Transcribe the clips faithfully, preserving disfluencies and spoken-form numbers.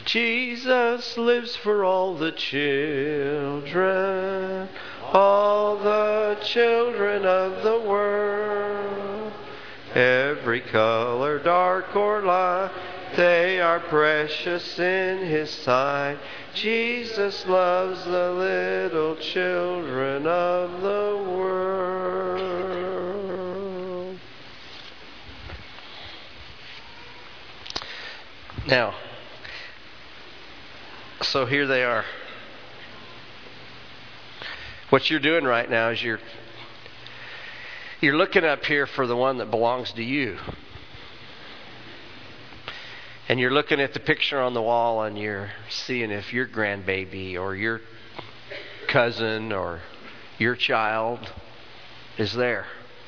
Jesus lives for all the children, all the children of the world. Every color, dark or light, they are precious in His sight. Jesus loves the little children of the world. Now, so here they are. What you're doing right now is you're you're looking up here for the one that belongs to you. And you're looking at the picture on the wall and you're seeing if your grandbaby or your cousin or your child is there.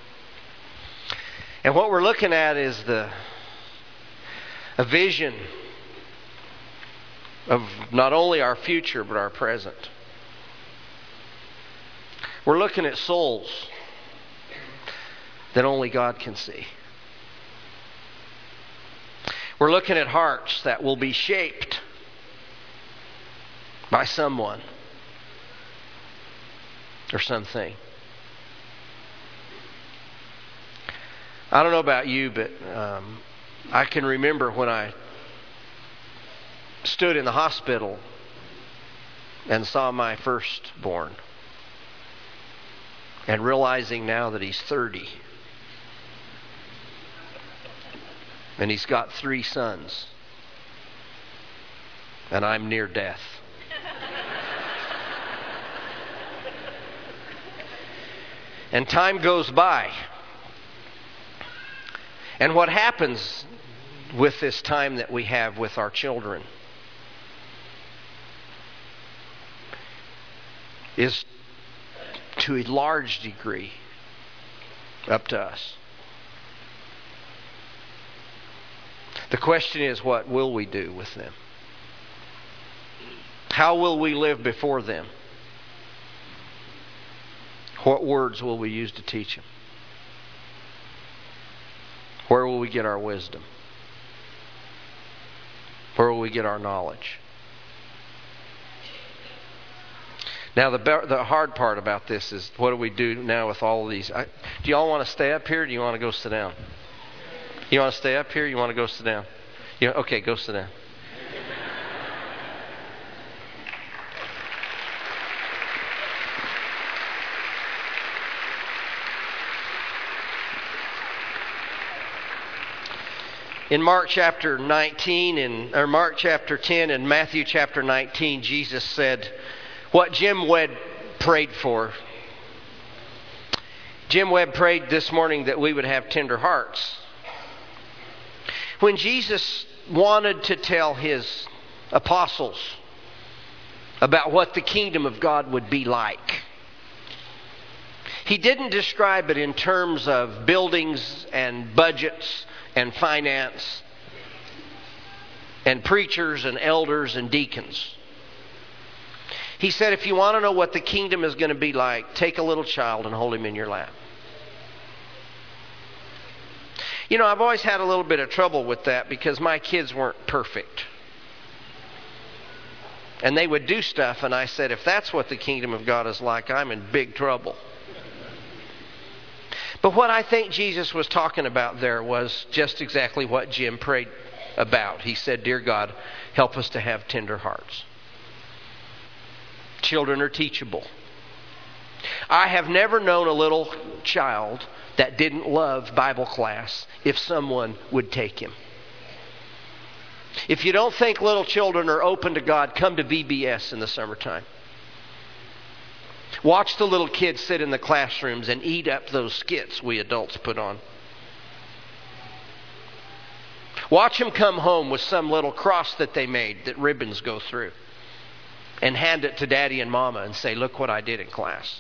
And what we're looking at is the a vision of not only our future but our present. We're looking at souls that only God can see. We're looking at hearts that will be shaped by someone or something. I don't know about you, but um, I can remember when I stood in the hospital and saw my firstborn, and realizing now that he's thirty. And he's got three sons. And I'm near death. And time goes by. And what happens with this time that we have with our children is to a large degree up to us. The question is, what will we do with them? How will we live before them? What words will we use to teach them? Where will we get our wisdom? Where will we get our knowledge? Now, the the hard part about this is, what do we do now with all of these? I, do y'all want to stay up here or do you want to go sit down? You want to stay up here or you want to go sit down? You, okay, go sit down. In Mark chapter nineteen, and or Mark chapter ten and Matthew chapter nineteen, Jesus said what Jim Webb prayed for. Jim Webb prayed this morning that we would have tender hearts. When Jesus wanted to tell His apostles about what the kingdom of God would be like, He didn't describe it in terms of buildings and budgets and finance and preachers and elders and deacons. He said, if you want to know what the kingdom is going to be like, take a little child and hold him in your lap. You know, I've always had a little bit of trouble with that because my kids weren't perfect. And they would do stuff, and I said, if that's what the kingdom of God is like, I'm in big trouble. But what I think Jesus was talking about there was just exactly what Jim prayed about. He said, dear God, help us to have tender hearts. Children are teachable. I have never known a little child that didn't love Bible class if someone would take him. If you don't think little children are open to God, come to V B S in the summertime. Watch the little kids sit in the classrooms and eat up those skits we adults put on. Watch them come home with some little cross that they made that ribbons go through, and hand it to Daddy and Mama and say, look what I did in class.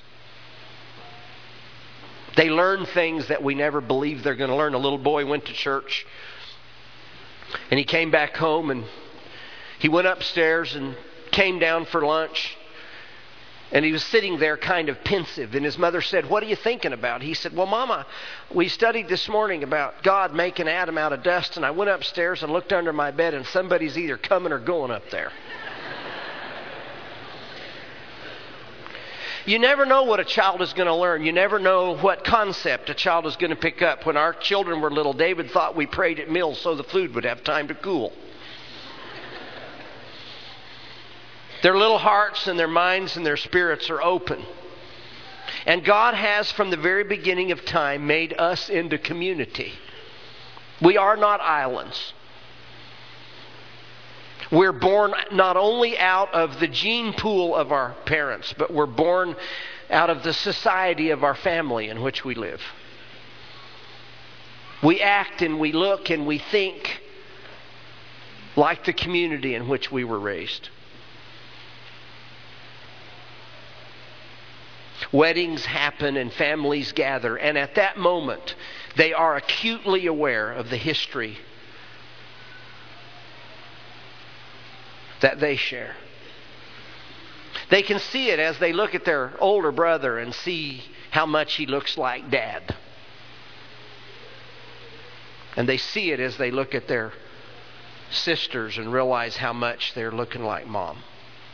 They learn things that we never believed they're going to learn. A little boy went to church, and he came back home, and he went upstairs and came down for lunch. And he was sitting there kind of pensive. And his mother said, "What are you thinking about?" He said, "Well, Mama, we studied this morning about God making Adam out of dust. And I went upstairs and looked under my bed and somebody's either coming or going up there." You never know what a child is going to learn. You never know what concept a child is going to pick up. When our children were little, David thought we prayed at meals so the food would have time to cool. Their little hearts and their minds and their spirits are open. And God has, from the very beginning of time, made us into community. We are not islands. We're born not only out of the gene pool of our parents, but we're born out of the society of our family in which we live. We act and we look and we think like the community in which we were raised. Weddings happen and families gather, and at that moment, they are acutely aware of the history that they share. They can see it as they look at their older brother and see how much he looks like Dad. And they see it as they look at their sisters and realize how much they're looking like Mom.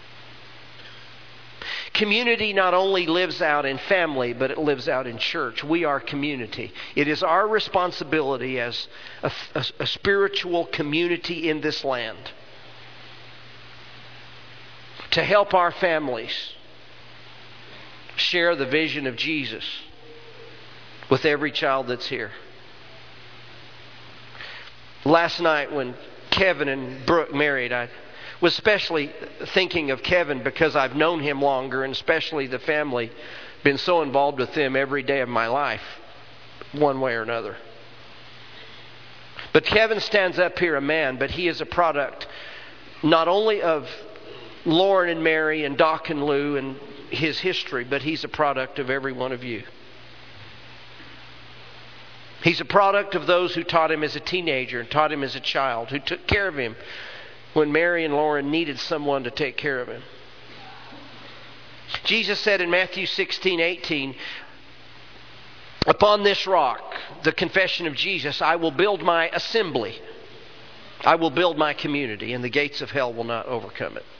Community not only lives out in family, but it lives out in church. We are community. It is our responsibility as a, a, a spiritual community in this land to help our families share the vision of Jesus with every child that's here. Last night when Kevin and Brooke married, I was especially thinking of Kevin because I've known him longer, and especially the family, been so involved with them every day of my life, one way or another. But Kevin stands up here a man, but he is a product not only of Lauren and Mary and Doc and Lou and his history, but he's a product of every one of you. He's a product of those who taught him as a teenager and taught him as a child, who took care of him when Mary and Lauren needed someone to take care of him. Jesus said in Matthew sixteen eighteen, "Upon this rock," the confession of Jesus, "I will build my assembly. I will build my community, and the gates of hell will not overcome it."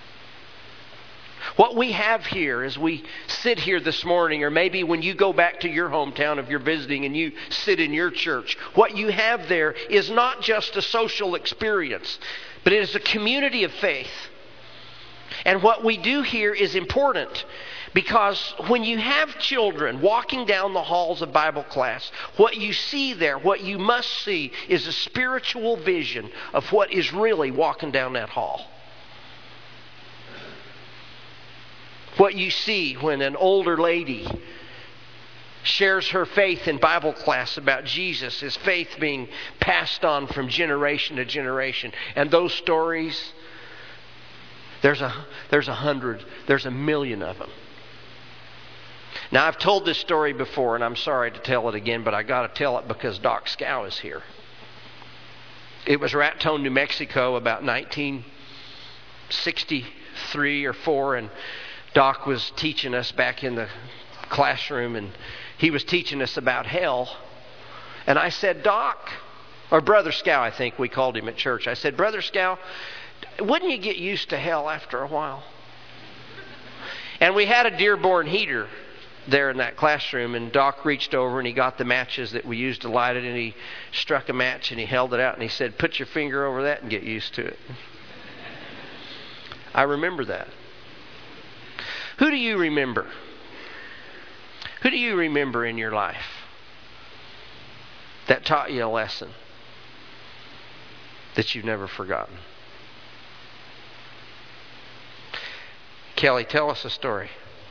What we have here as we sit here this morning, or maybe when you go back to your hometown if you're visiting and you sit in your church, what you have there is not just a social experience, but it is a community of faith. And what we do here is important, because when you have children walking down the halls of Bible class, what you see there, what you must see, is a spiritual vision of what is really walking down that hall. What you see when an older lady shares her faith in Bible class about Jesus, his faith being passed on from generation to generation. And those stories, there's a, there's a hundred, there's a million of them. Now, I've told this story before, and I'm sorry to tell it again, but I got to tell it because Doc Scow is here. It was Raton, New Mexico, about nineteen sixty-three or four, and Doc was teaching us back in the classroom, and he was teaching us about hell. And I said, "Doc," or Brother Scow, I think we called him at church. I said, "Brother Scow, wouldn't you get used to hell after a while?" And we had a Dearborn heater there in that classroom, and Doc reached over and he got the matches that we used to light it, and he struck a match and he held it out and he said, "Put your finger over that and get used to it." I remember that. Who do you remember? Who do you remember in your life that taught you a lesson that you've never forgotten? Kelly, tell us a story.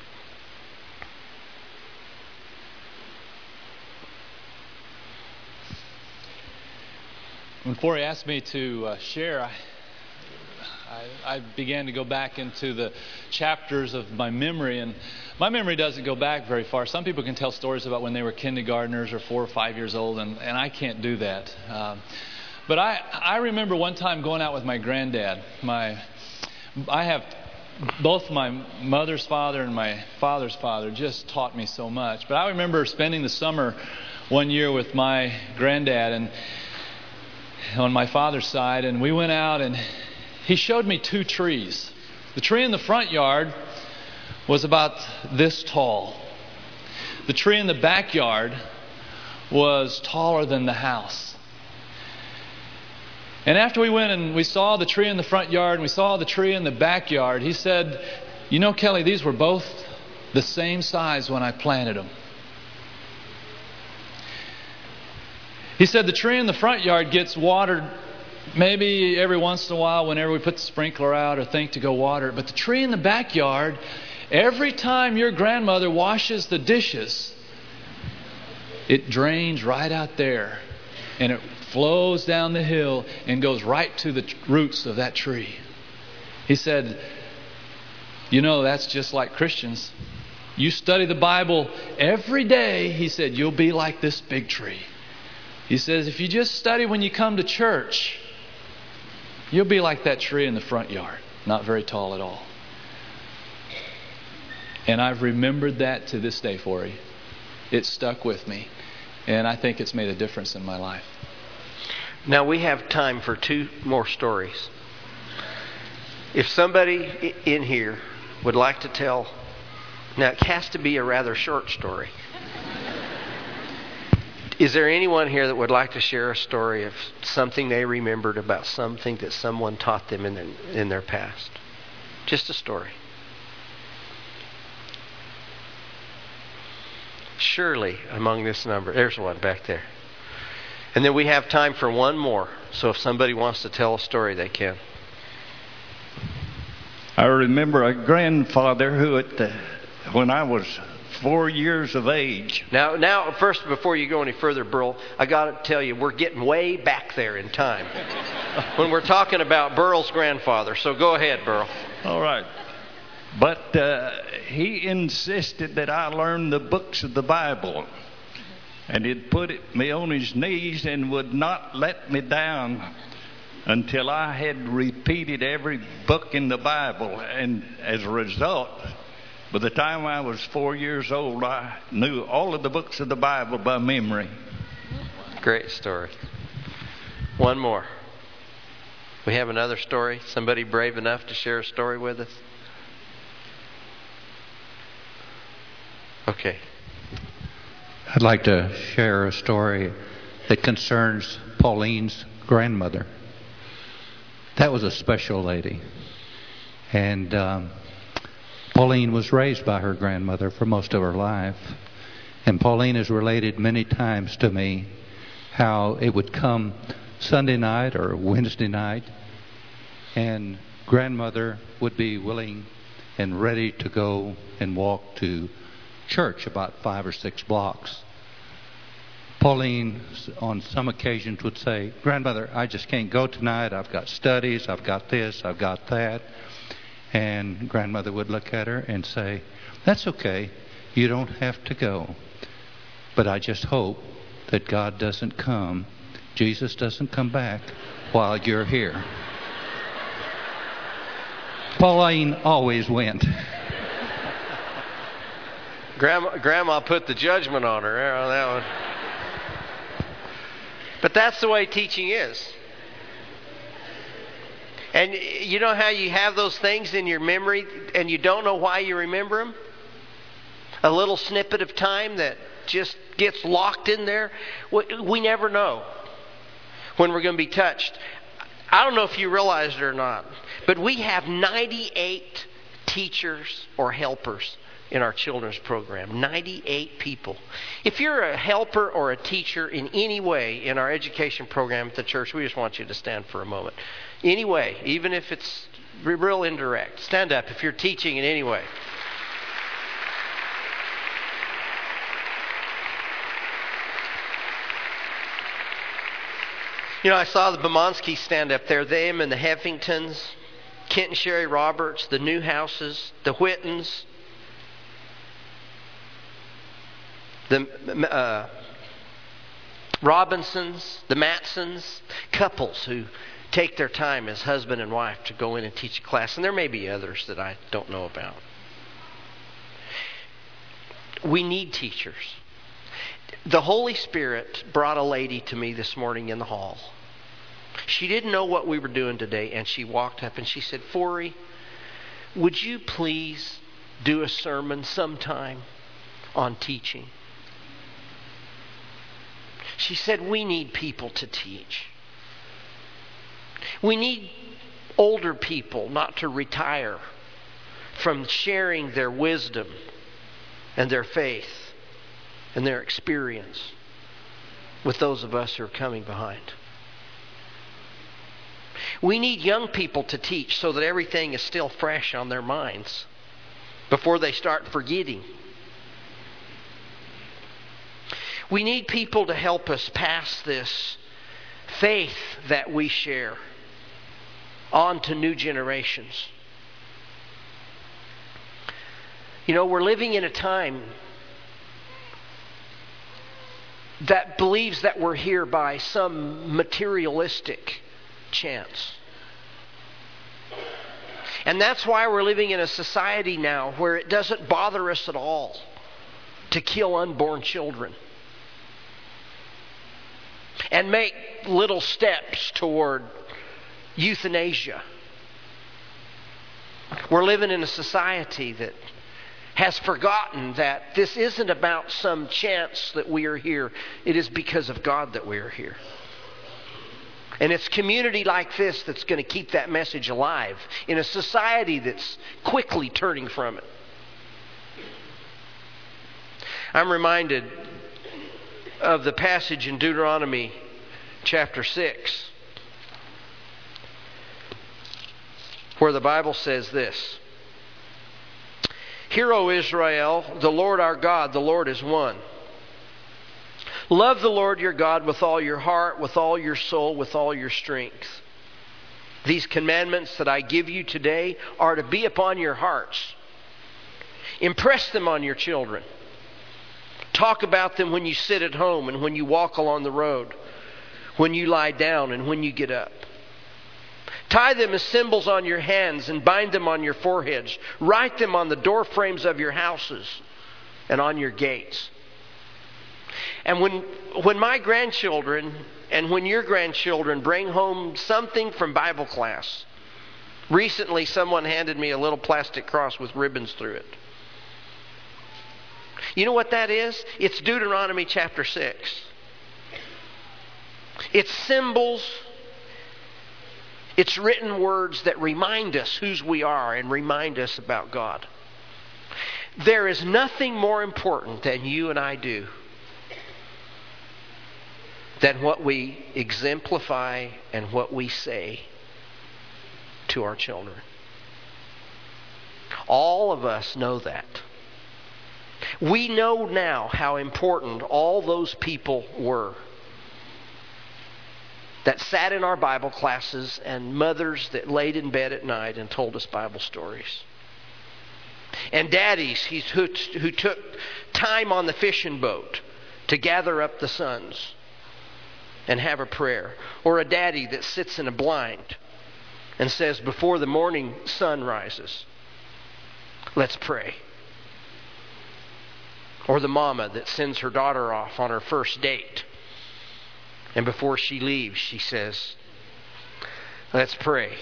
When Forey asked me to uh, share, I, I, I began to go back into the chapters of my memory, and my memory doesn't go back very far. Some people can tell stories about when they were kindergartners or four or five years old, and, and I can't do that. Um, but I, I remember one time going out with my granddad. My, I have both my mother's father and my father's father just taught me so much. But I remember spending the summer one year with my granddad and on my father's side, and we went out and he showed me two trees. The tree in the front yard was about this tall. The tree in the backyard was taller than the house. And after we went and we saw the tree in the front yard and we saw the tree in the backyard, he said, "You know, Kelly, these were both the same size when I planted them." He said the tree in the front yard gets watered maybe every once in a while whenever we put the sprinkler out or think to go water it. But the tree in the backyard, every time your grandmother washes the dishes, it drains right out there. And it flows down the hill and goes right to the roots of that tree. He said, "You know, that's just like Christians. You study the Bible every day," he said, "you'll be like this big tree." He says, "If you just study when you come to church, you'll be like that tree in the front yard. Not very tall at all." And I've remembered that to this day, Forey. It stuck with me. And I think it's made a difference in my life. Now we have time for two more stories. If somebody in here would like to tell, now it has to be a rather short story. Is there anyone here that would like to share a story of something they remembered about something that someone taught them in their, in their past? Just a story. Surely among this number, there's one back there. And then we have time for one more. So if somebody wants to tell a story, they can. I remember a grandfather who, at the, when I was four years of age. Now, now, first, before you go any further, Burl, I got to tell you, we're getting way back there in time when we're talking about Burl's grandfather. So go ahead, Burl. All right. But uh, he insisted that I learn the books of the Bible. And he'd put it, me on his knees and would not let me down until I had repeated every book in the Bible. And as a result, by the time I was four years old, I knew all of the books of the Bible by memory. Great story. One more. We have another story. Somebody brave enough to share a story with us? Okay. I'd like to share a story that concerns Pauline's grandmother. That was a special lady. And um, Pauline was raised by her grandmother for most of her life. And Pauline has related many times to me how it would come Sunday night or Wednesday night, and grandmother would be willing and ready to go and walk to church about five or six blocks. Pauline, on some occasions, would say, "Grandmother, I just can't go tonight. I've got studies. I've got this. I've got that." And grandmother would look at her and say, "That's okay. You don't have to go. But I just hope that God doesn't come, Jesus doesn't come back while you're here." Pauline always went. Grandma, Grandma put the judgment on her on that one. But that's the way teaching is. And you know how you have those things in your memory and you don't know why you remember them? A little snippet of time that just gets locked in there. We never know when we're going to be touched. I don't know if you realized it or not, but we have ninety-eight teachers or helpers in our children's program. ninety-eight people. If you're a helper or a teacher in any way in our education program at the church, we just want you to stand for a moment. Any way, even if it's real indirect. Stand up if you're teaching in any way. You know, I saw the Bomansky stand up there. Them and the Heffingtons, Kent and Sherry Roberts, the Newhouses, the Whittons, the uh, Robinsons, the Matsons, couples who take their time as husband and wife to go in and teach a class. And there may be others that I don't know about. We need teachers. The Holy Spirit brought a lady to me this morning in the hall. She didn't know what we were doing today, and she walked up and she said, "Forey, would you please do a sermon sometime on teaching?" She said, "We need people to teach. We need older people not to retire from sharing their wisdom and their faith and their experience with those of us who are coming behind. We need young people to teach so that everything is still fresh on their minds before they start forgetting. We need people to help us pass this faith that we share on to new generations. You know, we're living in a time that believes that we're here by some materialistic chance. And that's why we're living in a society now where it doesn't bother us at all to kill unborn children and make little steps toward euthanasia. We're living in a society that has forgotten that this isn't about some chance that we are here. It is because of God that we are here. And it's community like this that's going to keep that message alive in a society that's quickly turning from it. I'm reminded of the passage in Deuteronomy chapter six, where the Bible says this: "Hear, O Israel, the Lord our God, the Lord is one. Love the Lord your God with all your heart, with all your soul, with all your strength. These commandments that I give you today are to be upon your hearts. Impress them on your children. Talk about them when you sit at home and when you walk along the road, when you lie down and when you get up. Tie them as symbols on your hands and bind them on your foreheads. Write them on the door frames of your houses and on your gates." And when when my grandchildren and when your grandchildren bring home something from Bible class, recently someone handed me a little plastic cross with ribbons through it. You know what that is? It's Deuteronomy chapter six. It's symbols. It's written words that remind us whose we are and remind us about God. There is nothing more important than you and I do than what we exemplify and what we say to our children. All of us know that. We know now how important all those people were that sat in our Bible classes and mothers that laid in bed at night and told us Bible stories. And daddies who, who took time on the fishing boat to gather up the sons and have a prayer. Or a daddy that sits in a blind and says, before the morning sun rises, let's pray. Or the mama that sends her daughter off on her first date, and before she leaves, she says, let's pray.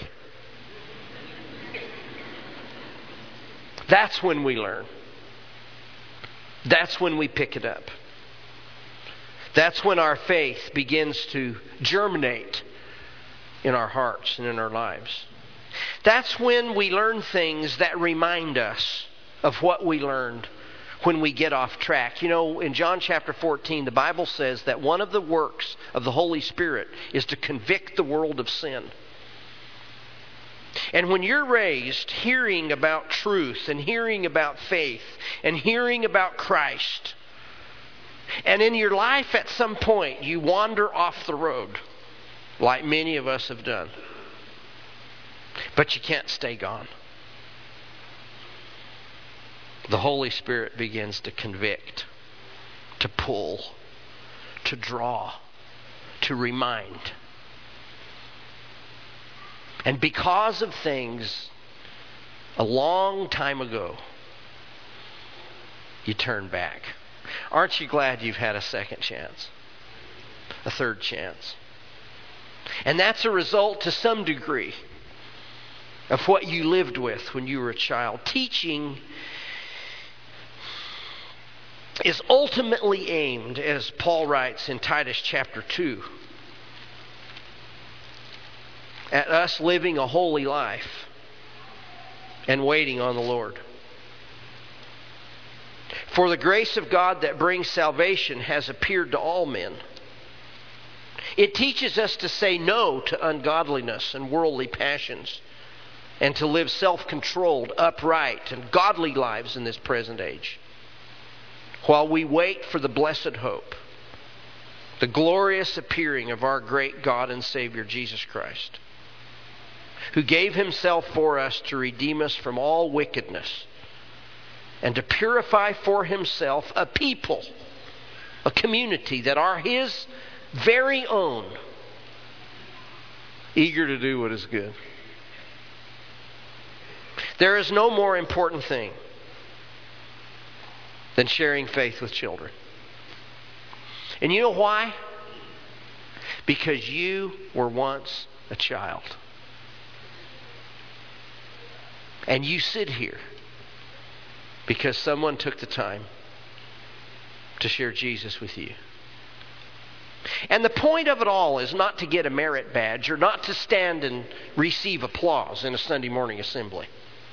That's when we learn. That's when we pick it up. That's when our faith begins to germinate in our hearts and in our lives. That's when we learn things that remind us of what we learned when we get off track. You know, in John chapter fourteen, the Bible says that one of the works of the Holy Spirit is to convict the world of sin. And when you're raised hearing about truth and hearing about faith and hearing about Christ, and in your life at some point you wander off the road, like many of us have done, but you can't stay gone. The Holy Spirit begins to convict, to pull, to draw, to remind. And because of things a long time ago, you turn back. Aren't you glad you've had a second chance? A third chance? And that's a result to some degree of what you lived with when you were a child. Teaching is ultimately aimed, as Paul writes in Titus chapter two, at us living a holy life and waiting on the Lord. For the grace of God that brings salvation has appeared to all men. It teaches us to say no to ungodliness and worldly passions, and to live self-controlled, upright, and godly lives in this present age, while we wait for the blessed hope, the glorious appearing of our great God and Savior, Jesus Christ, who gave Himself for us to redeem us from all wickedness and to purify for Himself a people, a community that are His very own, eager to do what is good. There is no more important thing than sharing faith with children. And you know why? Because you were once a child. And you sit here because someone took the time to share Jesus with you. And the point of it all is not to get a merit badge or not to stand and receive applause in a Sunday morning assembly.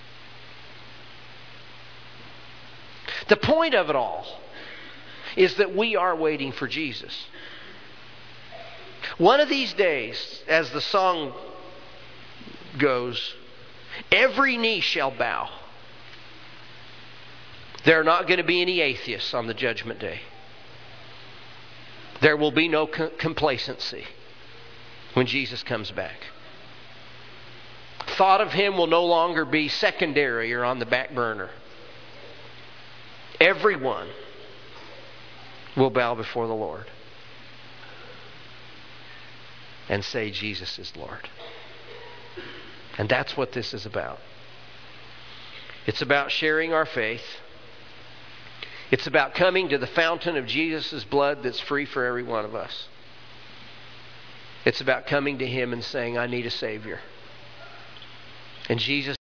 The point of it all is that we are waiting for Jesus. One of these days, as the song goes, every knee shall bow. There are not going to be any atheists on the judgment day. There will be no co- complacency when Jesus comes back. Thought of Him will no longer be secondary or on the back burner. Everyone will bow before the Lord and say Jesus is Lord. And that's what this is about. It's about sharing our faith. It's about coming to the fountain of Jesus' blood that's free for every one of us. It's about coming to Him and saying, I need a Savior. And Jesus